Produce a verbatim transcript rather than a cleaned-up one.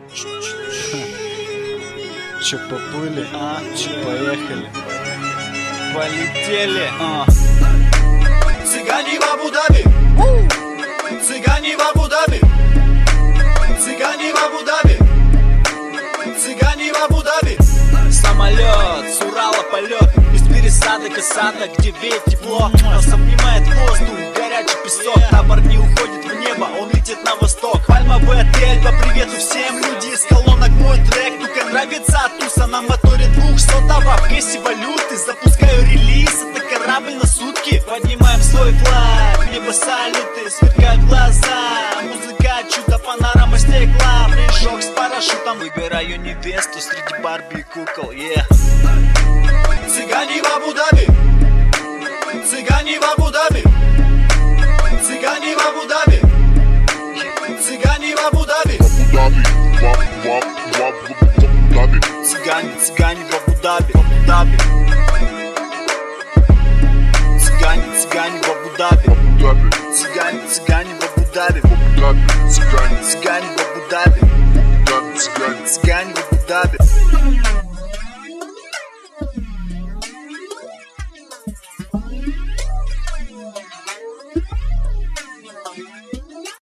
Че, поплыли? А? Че, поехали? Полетели? А. Цыгане в Абу-Даби, цыгане в Абу-Даби, цыгане в Абу-Даби, цыгане в Абу-Даби. Самолет, с Урала полет, из пересадок и садок, где веет тепло. Нас обнимает воздух, горячий песок. Табор не уходит в небо, он летит на восток. Пальмовый отель, по привету всем. Люди из колонок, мой трек, тука нравится туса. На моторе двухсотого, в кэссе валюты. Запускаю релиз, это корабль на сутки. Поднимаем свой флаг, небо салюты, сверкают глаза. Музыка чудо, панорама стекла. Прыжок с парашютом, выбираю невесту среди Барби и кукол, yeah. Цыгане в Абу-Даби, цыгане в Абу-Даби, цыгане в Абу-Даби, цыгане в Абу-Даби. Цыгане, цыгане в Абу-Даби, Абу-Даби. Цыгане, цыгане в Абу-Даби, цыгане, цыгане в Абу-Даби, цыгане, цыгане в Абу-Даби, цыгане в Абу-Даби.